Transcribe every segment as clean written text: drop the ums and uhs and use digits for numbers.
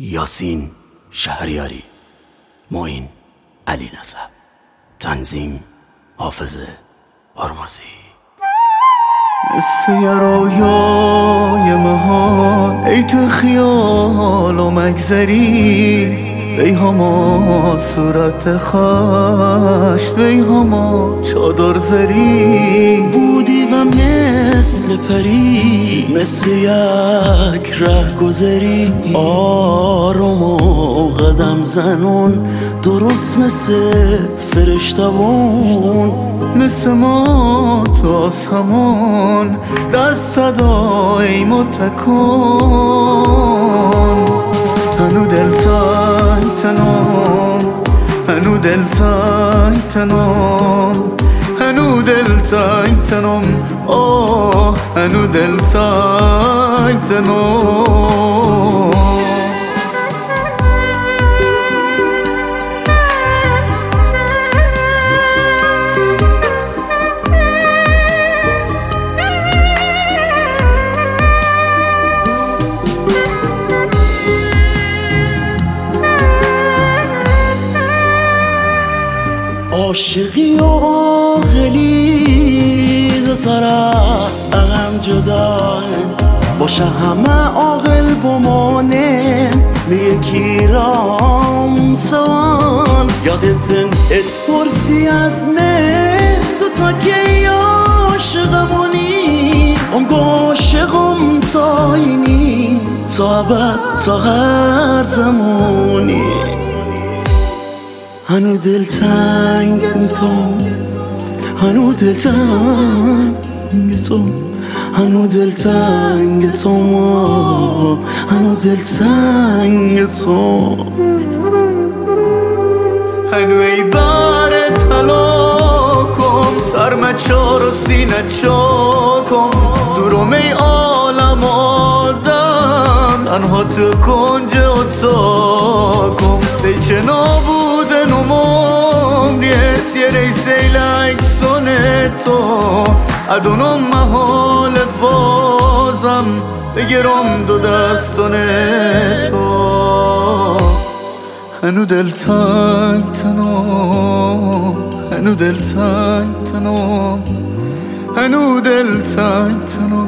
یاسین شهریاری، معین علی نسب، تنظیم حافظ آرمازی. مثل یه رویای محال ای تو خیال و مگذری، وی هما صورت خوش، وی هما چادر زری بودی و مثل پری، مثل یک ره گذری آروم و قدم زنون، درست مثل فرشتبون، مثل ما تو آسمون دست صدای متکن. هنو دل تای تنم، هنو دل تای تنم، هنو دل تای تنم، آه هنو دل تای تنم. عاشقی و عاقلی دو طرف جدا باشه، همه عاقل بمانه به یکی رام سوال. یادتن اتپرسی از من تو تا که عاشقمونی، اون عاشقم تا اینی، تا ابد تا هر زمانی. هنو دل تنگ تو، هنو دل تنگ تو، هنو دل تنگ تو، هنو دل تنگ تو. هنو ای بار طلاکم، سرم چار و سینه چاکم، دورم ای عالم آدم، تنها تو کنج اتاکم. بیچه نابوده نموم ریس یه ریسه لایک سونتو، ادونم محال بازم بگیرم دو دستانتو. هنو دل تنگ تنم، هنو دل تنگ تنم، هنو دل تنگ تنم،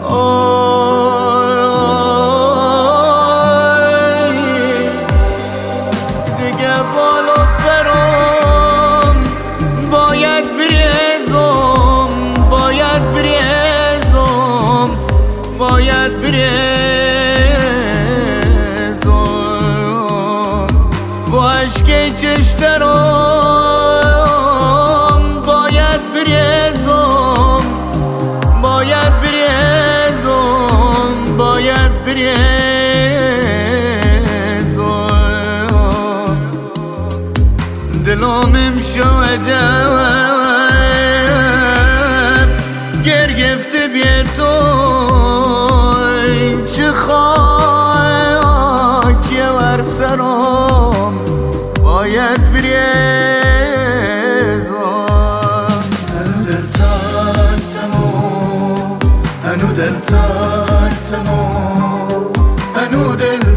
دیگه بالا برم، باید بریزم، باید بریزم، باید بریزم با عشق چش درم، باید بریزم، باید بریزم، باید بریزم. دلم امشو عجب گرگفته بیر تو، چه خاکیه ور سرم، باید بریزم. هنو دل تای تنم، هنو دل تای تنم، هنو دل